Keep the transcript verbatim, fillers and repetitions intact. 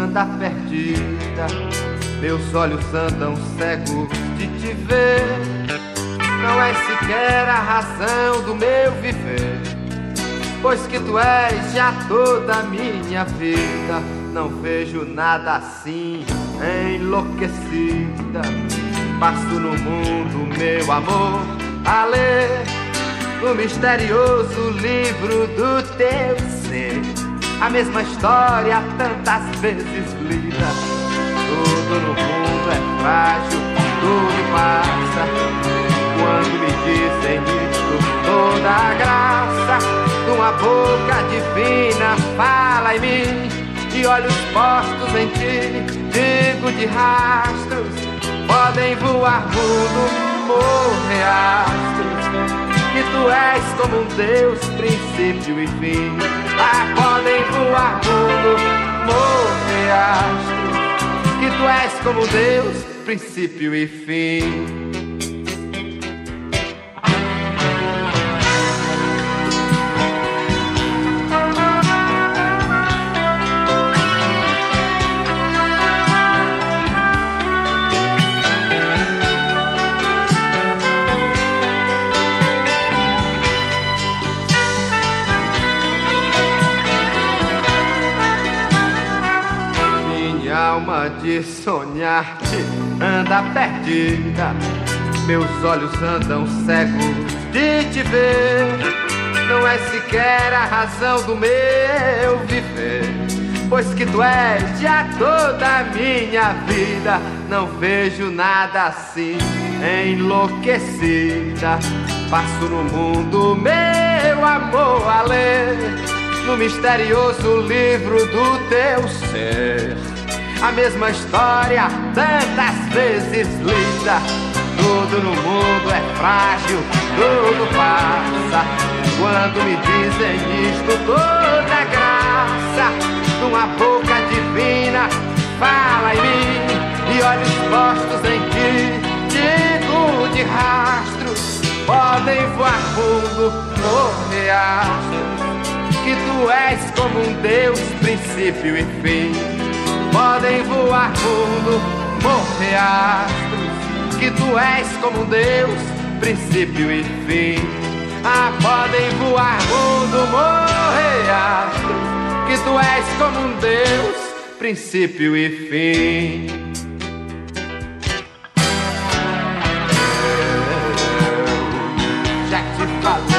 anda perdida, meus olhos andam cegos de te ver. Não és sequer a razão do meu viver, pois que tu és já toda a minha vida. Não vejo nada assim, enlouquecida. Passo no mundo, meu amor, a ler o misterioso livro do teu ser. A mesma história tantas vezes lida. Tudo no mundo é frágil, tudo passa. Quando me dizem isto, toda a graça de uma boca divina fala em mim, e olhos postos em ti, digo de rastros, podem voar mundo, morrer astros, que tu és como um Deus, princípio e fim. Ah, podem voar mundo, morrer astros, que tu és como um Deus, princípio e fim. Alma de sonhar-te anda perdida, meus olhos andam cegos de te ver. Não é sequer a razão do meu viver, pois que tu és já toda a minha vida. Não vejo nada assim, enlouquecida. Passo no mundo, meu amor, a ler no misterioso livro do teu ser. A mesma história tantas vezes lida. Tudo no mundo é frágil, tudo passa. Quando me dizem isto, toda a graça de uma boca divina fala em mim, e olhos postos em ti, digo de rastros, podem voar fundo, morrer astros, que tu és como um Deus, princípio e fim. Podem voar mundo, morrer astros, que tu és como um Deus, princípio e fim. Ah, podem voar mundo, morrer astros, que tu és como um Deus, princípio e fim. Eu já te falei.